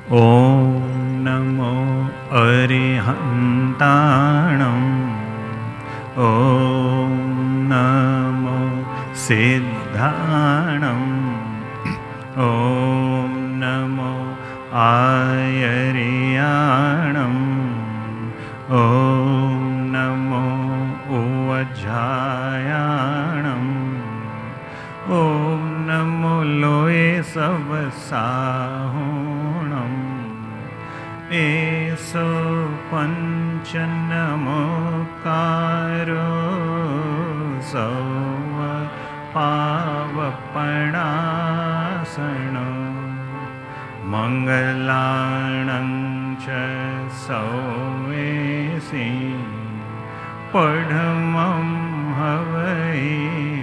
ॐ नमो अरिहन्ताणम् ॐ नमो सिद्धाणम् ॐ नमो आयर्याणम् ॐ नमो उवज्झायाणम् ॐ नमो लोये सवसाहोणम् एसो पञ्चनमोकारो सौव पावपणासण मङ्गलाणं च सौवेसि पढमं हवै